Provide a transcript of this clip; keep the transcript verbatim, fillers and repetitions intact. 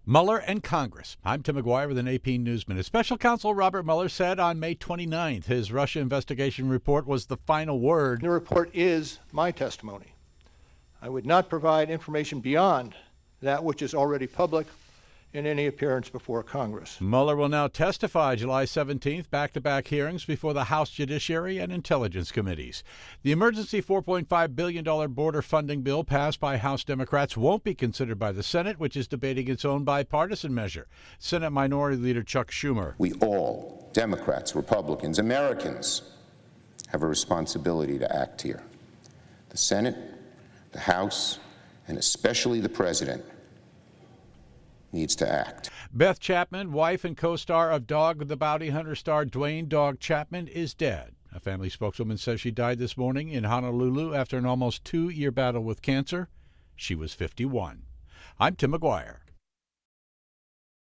Mueller and Congress. I'm Tim McGuire with an A P Newsminute. Special Counsel Robert Mueller said on May twenty-ninth his Russia investigation report was the final word. The report is my testimony. I would not provide information beyond that which is already public in any appearance before Congress. Mueller will now testify July seventeenth, back-to-back hearings before the House Judiciary and Intelligence Committees. The emergency four point five billion dollars border funding bill passed by House Democrats won't be considered by the Senate, which is debating its own bipartisan measure. Senate Minority Leader Chuck Schumer. We all, Democrats, Republicans, Americans, have a responsibility to act here. The Senate, the House, and especially the President needs to act. Beth Chapman, wife and co-star of Dog the Bounty Hunter star Dwayne "Dog" Chapman, is dead. A family spokeswoman says she died this morning in Honolulu after an almost two-year battle with cancer. She was fifty-one. I'm Tim McGuire.